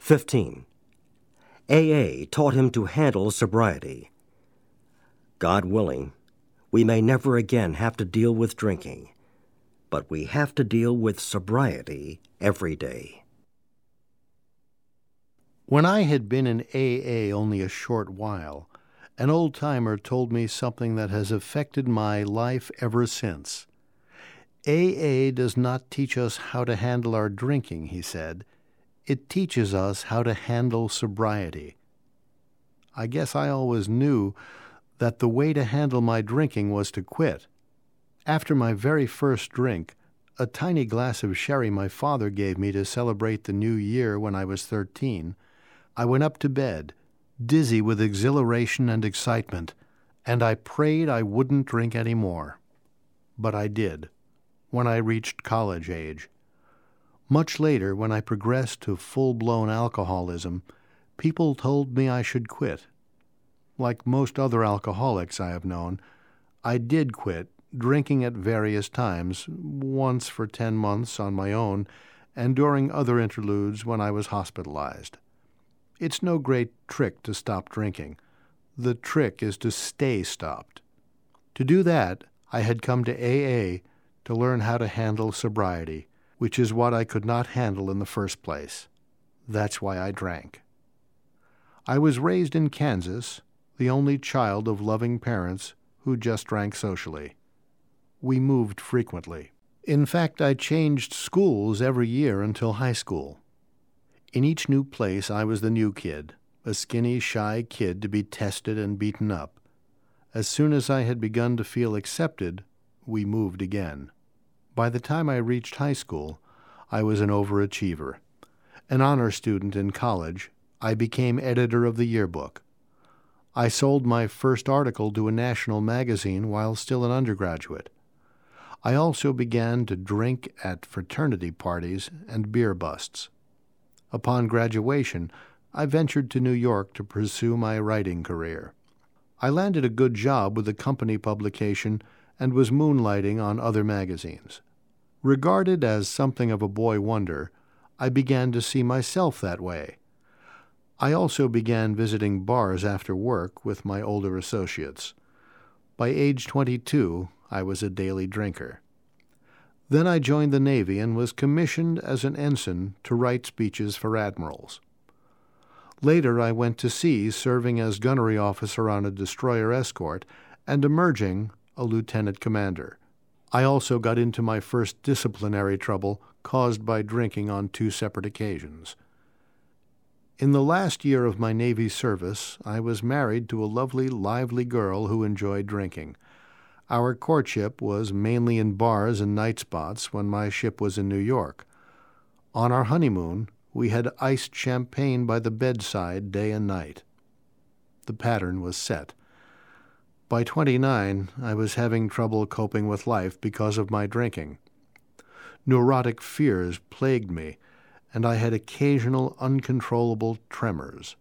15. AA taught him to handle sobriety. God willing, we may never again have to deal with drinking, but we have to deal with sobriety every day. When I had been in AA only a short while, an old-timer told me something that has affected my life ever since. AA does not teach us how to handle our drinking, he said. It teaches us how to handle sobriety. I guess I always knew that the way to handle my drinking was to quit. After my very first drink, a tiny glass of sherry my father gave me to celebrate the new year when I was 13, I went up to bed, dizzy with exhilaration and excitement, and I prayed I wouldn't drink any more. But I did, when I reached college age. Much later, when I progressed to full-blown alcoholism, people told me I should quit. Like most other alcoholics I have known, I did quit, drinking at various times, once for 10 months on my own, and during other interludes when I was hospitalized. It's no great trick to stop drinking. The trick is to stay stopped. To do that, I had come to AA to learn how to handle sobriety, which is what I could not handle in the first place. That's why I drank. I was raised in Kansas, the only child of loving parents who just drank socially. We moved frequently. In fact, I changed schools every year until high school. In each new place, I was the new kid, a skinny, shy kid to be tested and beaten up. As soon as I had begun to feel accepted, we moved again. By the time I reached high school, I was an overachiever. An honor student in college, I became editor of the yearbook. I sold my first article to a national magazine while still an undergraduate. I also began to drink at fraternity parties and beer busts. Upon graduation, I ventured to New York to pursue my writing career. I landed a good job with a company publication and was moonlighting on other magazines. Regarded as something of a boy wonder, I began to see myself that way. I also began visiting bars after work with my older associates. By age 22, I was a daily drinker. Then I joined the Navy and was commissioned as an ensign to write speeches for admirals. Later I went to sea, serving as gunnery officer on a destroyer escort and emerging a lieutenant commander. I also got into my first disciplinary trouble caused by drinking on 2 separate occasions. In the last year of my Navy service, I was married to a lovely, lively girl who enjoyed drinking. Our courtship was mainly in bars and night spots when my ship was in New York. On our honeymoon, we had iced champagne by the bedside day and night. The pattern was set. By 29, I was having trouble coping with life because of my drinking. Neurotic fears plagued me, and I had occasional uncontrollable tremors.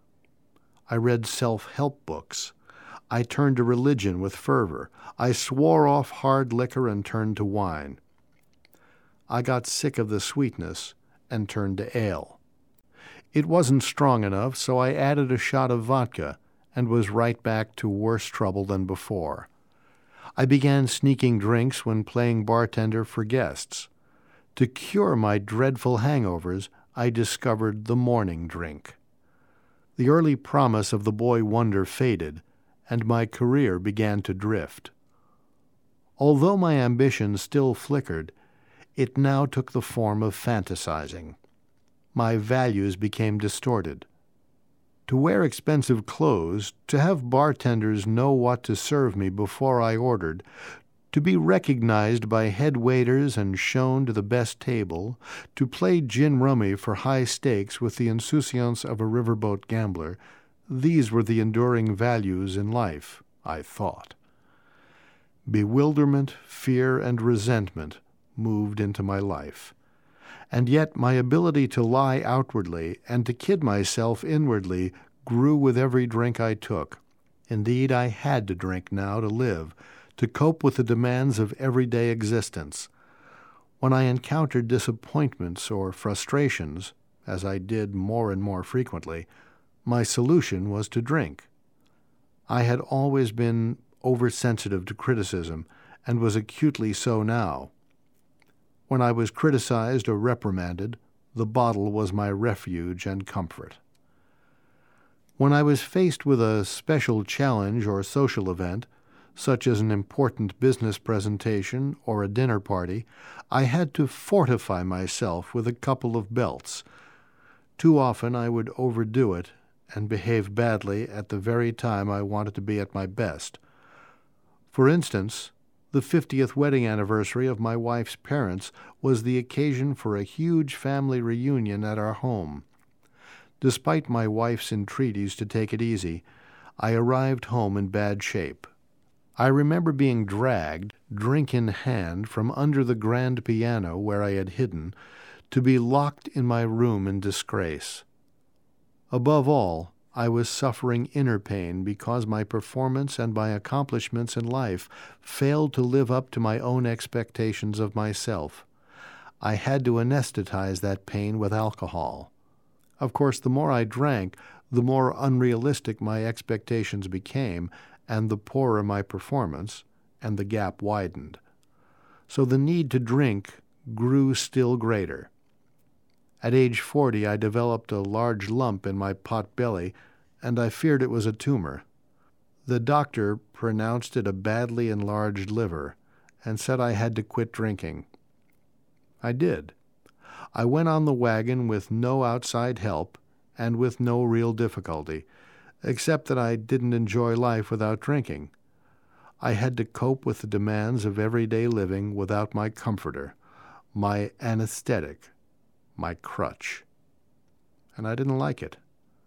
I read self-help books. I turned to religion with fervor. I swore off hard liquor and turned to wine. I got sick of the sweetness and turned to ale. It wasn't strong enough, so I added a shot of vodka and was right back to worse trouble than before. I began sneaking drinks when playing bartender for guests. To cure my dreadful hangovers, I discovered the morning drink. The early promise of the boy wonder faded, and my career began to drift. Although my ambition still flickered, it now took the form of fantasizing. My values became distorted. To wear expensive clothes, to have bartenders know what to serve me before I ordered, to be recognized by head waiters and shown to the best table, to play gin rummy for high stakes with the insouciance of a riverboat gambler, these were the enduring values in life, I thought. Bewilderment, fear, and resentment moved into my life. And yet my ability to lie outwardly and to kid myself inwardly grew with every drink I took. Indeed, I had to drink now to live, to cope with the demands of everyday existence. When I encountered disappointments or frustrations, as I did more and more frequently, my solution was to drink. I had always been oversensitive to criticism, and was acutely so now. When I was criticized or reprimanded, the bottle was my refuge and comfort. When I was faced with a special challenge or social event, such as an important business presentation or a dinner party, I had to fortify myself with a couple of belts. Too often I would overdo it and behave badly at the very time I wanted to be at my best. For instance, the 50th wedding anniversary of my wife's parents was the occasion for a huge family reunion at our home. Despite my wife's entreaties to take it easy, I arrived home in bad shape. I remember being dragged, drink in hand, from under the grand piano where I had hidden, to be locked in my room in disgrace. Above all, I was suffering inner pain because my performance and my accomplishments in life failed to live up to my own expectations of myself. I had to anesthetize that pain with alcohol. Of course, the more I drank, the more unrealistic my expectations became, and the poorer my performance, and the gap widened. So the need to drink grew still greater. At age 40, I developed a large lump in my pot belly, and I feared it was a tumor. The doctor pronounced it a badly enlarged liver and said I had to quit drinking. I did. I went on the wagon with no outside help and with no real difficulty, except that I didn't enjoy life without drinking. I had to cope with the demands of everyday living without my comforter, my anesthetic, my crutch. And I didn't like it.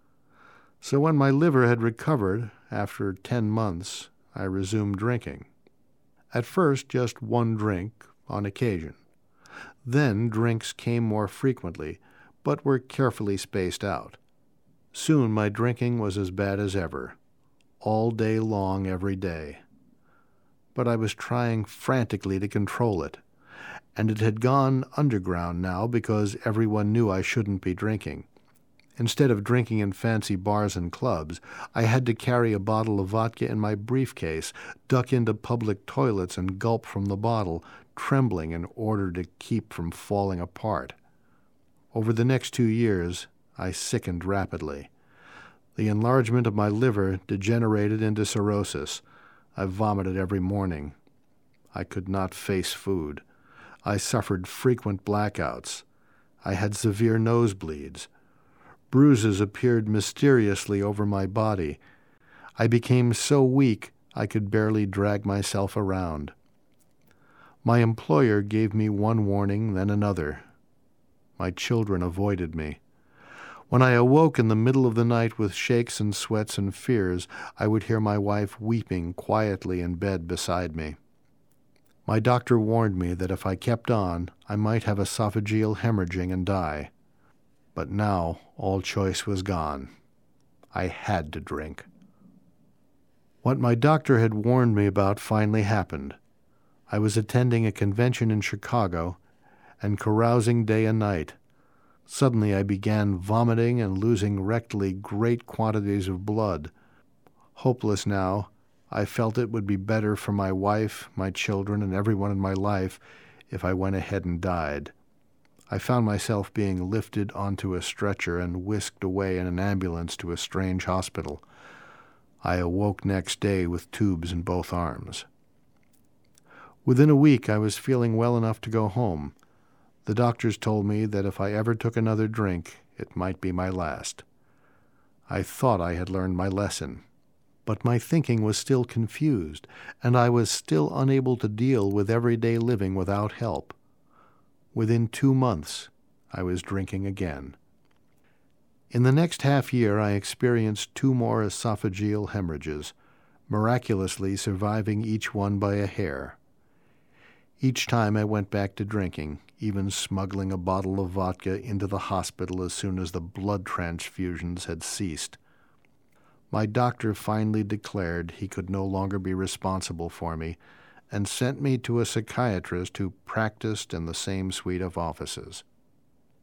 So when my liver had recovered, after 10 months, I resumed drinking. At first, just one drink on occasion. Then drinks came more frequently, but were carefully spaced out. Soon my drinking was as bad as ever, all day long every day. But I was trying frantically to control it, and it had gone underground now because everyone knew I shouldn't be drinking. Instead of drinking in fancy bars and clubs, I had to carry a bottle of vodka in my briefcase, duck into public toilets and gulp from the bottle, trembling in order to keep from falling apart. Over the next 2 years, I sickened rapidly. The enlargement of my liver degenerated into cirrhosis. I vomited every morning. I could not face food. I suffered frequent blackouts. I had severe nosebleeds. Bruises appeared mysteriously over my body. I became so weak I could barely drag myself around. My employer gave me one warning, then another. My children avoided me. When I awoke in the middle of the night with shakes and sweats and fears, I would hear my wife weeping quietly in bed beside me. My doctor warned me that if I kept on, I might have esophageal hemorrhaging and die. But now all choice was gone. I had to drink. What my doctor had warned me about finally happened. I was attending a convention in Chicago and carousing day and night. Suddenly I began vomiting and losing rectally great quantities of blood. Hopeless now, I felt it would be better for my wife, my children, and everyone in my life if I went ahead and died. I found myself being lifted onto a stretcher and whisked away in an ambulance to a strange hospital. I awoke next day with tubes in both arms. Within a week I was feeling well enough to go home. The doctors told me that if I ever took another drink, it might be my last. I thought I had learned my lesson, but my thinking was still confused, and I was still unable to deal with everyday living without help. Within 2 months, I was drinking again. In the next half year, I experienced 2 more esophageal hemorrhages, miraculously surviving each one by a hair. Each time I went back to drinking, even smuggling a bottle of vodka into the hospital as soon as the blood transfusions had ceased. My doctor finally declared he could no longer be responsible for me, and sent me to a psychiatrist who practiced in the same suite of offices.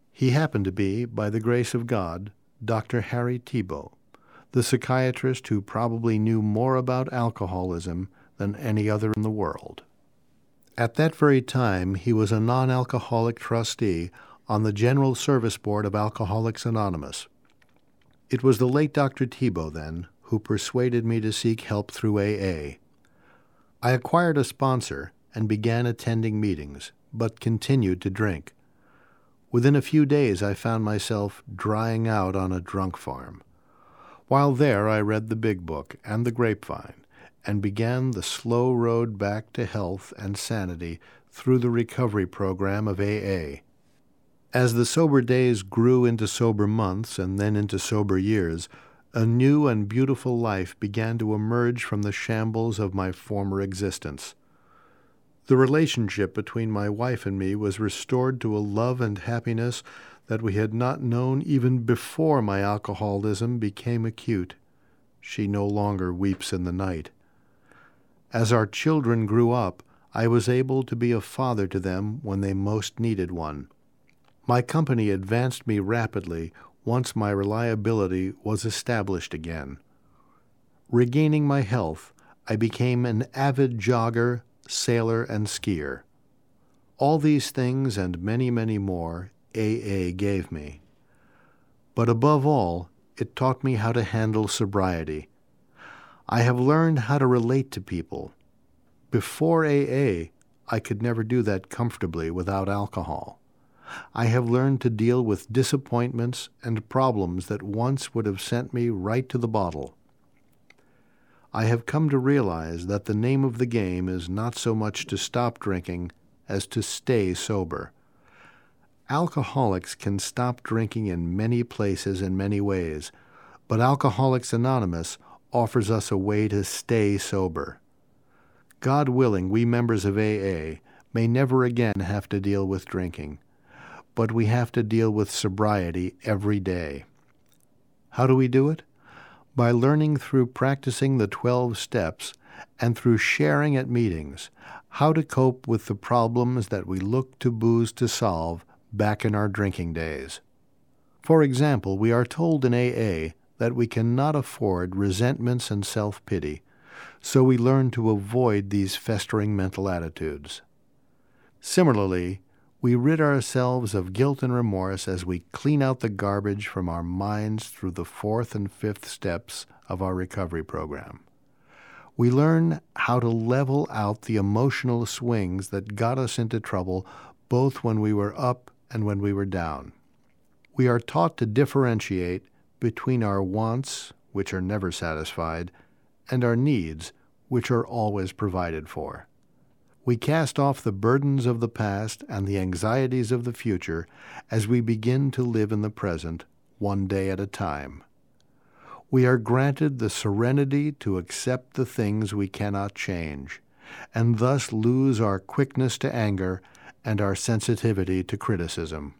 He happened to be, by the grace of God, Dr. Harry Tiebout, the psychiatrist who probably knew more about alcoholism than any other in the world. At that very time, he was a non-alcoholic trustee on the General Service Board of Alcoholics Anonymous. It was the late Dr. Tiebout, then, who persuaded me to seek help through AA. I acquired a sponsor and began attending meetings, but continued to drink. Within a few days, I found myself drying out on a drunk farm. While there, I read the Big Book and the Grapevine, and began the slow road back to health and sanity through the recovery program of AA. As the sober days grew into sober months and then into sober years, a new and beautiful life began to emerge from the shambles of my former existence. The relationship between my wife and me was restored to a love and happiness that we had not known even before my alcoholism became acute. She no longer weeps in the night. As our children grew up, I was able to be a father to them when they most needed one. My company advanced me rapidly once my reliability was established again. Regaining my health, I became an avid jogger, sailor, and skier. All these things and many, many more AA gave me. But above all, it taught me how to handle sobriety. I have learned how to relate to people. Before AA, I could never do that comfortably without alcohol. I have learned to deal with disappointments and problems that once would have sent me right to the bottle. I have come to realize that the name of the game is not so much to stop drinking as to stay sober. Alcoholics can stop drinking in many places in many ways, but Alcoholics Anonymous offers us a way to stay sober. God willing, we members of AA may never again have to deal with drinking, but we have to deal with sobriety every day. How do we do it? By learning through practicing the 12 steps and through sharing at meetings how to cope with the problems that we look to booze to solve back in our drinking days. For example, we are told in AA that we cannot afford resentments and self-pity, so we learn to avoid these festering mental attitudes. Similarly, we rid ourselves of guilt and remorse as we clean out the garbage from our minds through the 4th and 5th steps of our recovery program. We learn how to level out the emotional swings that got us into trouble both when we were up and when we were down. We are taught to differentiate between our wants, which are never satisfied, and our needs, which are always provided for. We cast off the burdens of the past and the anxieties of the future as we begin to live in the present, one day at a time. We are granted the serenity to accept the things we cannot change, and thus lose our quickness to anger and our sensitivity to criticism.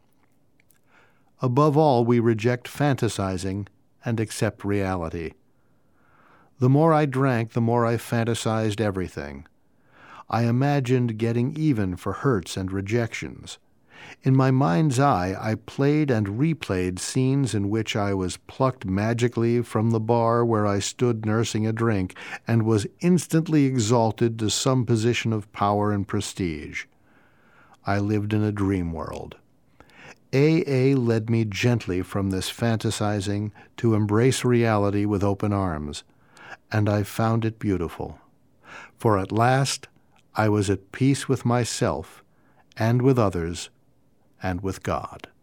Above all, we reject fantasizing and accept reality. The more I drank, the more I fantasized everything. I imagined getting even for hurts and rejections. In my mind's eye, I played and replayed scenes in which I was plucked magically from the bar where I stood nursing a drink and was instantly exalted to some position of power and prestige. I lived in a dream world. AA led me gently from this fantasizing to embrace reality with open arms, and I found it beautiful. For at last, I was at peace with myself and with others and with God.